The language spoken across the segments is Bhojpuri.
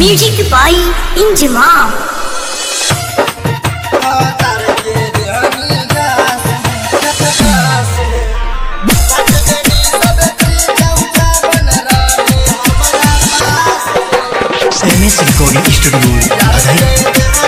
Music by Inzamam. MS recording studio बधाई।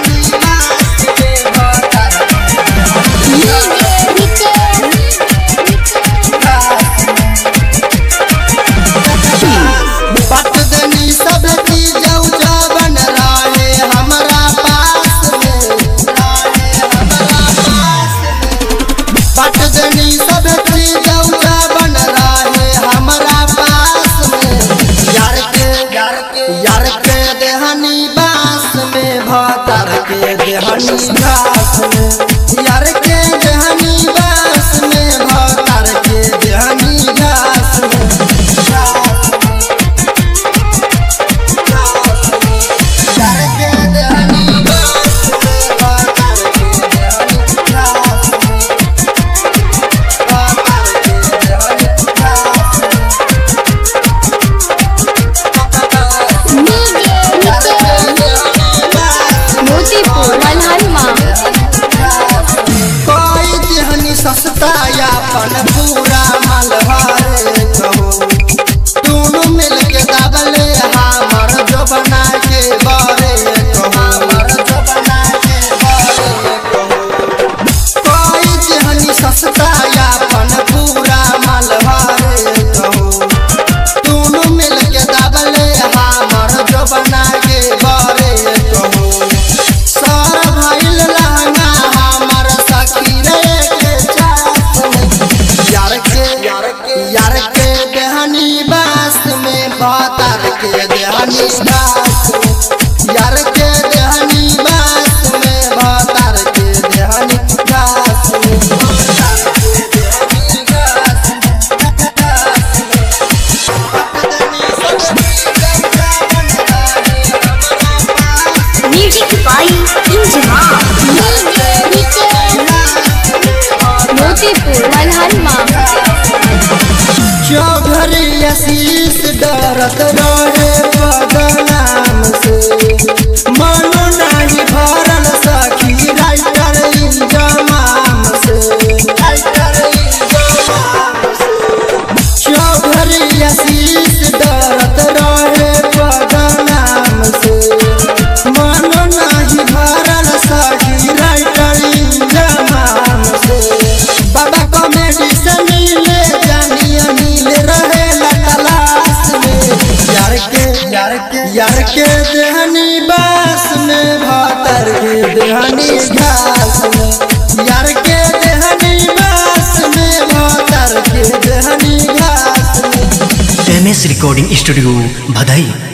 यार के देहनी बास में भातर के देहनी घास में, यार के देहनी बास में भातर के देहनी घास में, यार के देहनी बास में भातर के देहनी घास में, भातर के देहनी घास सस्ता यापन पूरा मलहारे कहो, दोनों मिल के दबले हमर जो बना के बारे कहो, हमर जो बना के बारे कहो, कोई जहनी सस्ता यापन पूरा मलहारे कहो, दोनों मिल के दबले हमर जो बना के बारे कहो, सारा भाईल लहंगा हमर सखी रे यार के देहनी बास में भातर के देहनी घास में, यार के देहनी बास में भातर के देहनी घास में, म्यूजिक बाई इंजमाम। मोतीपुर मलहनमा। चौधरी आशीष डरत रहे बदनाम से, मनो नहीं भरल सखी राइटर इंजमाम से, चौधरी आशीष डरत रहे बदनाम से, मनो नहीं भरल सखी राइटर इंजमाम से, बाबा कॉमेडी से मिले जानिया मिल रहे तलाश में, यार के देहनी बास में भातर के देहनी घास में, यार के देहनी बास में भातर के देहनी घास में। MS रिकॉर्डिंग स्टूडियो बधाई।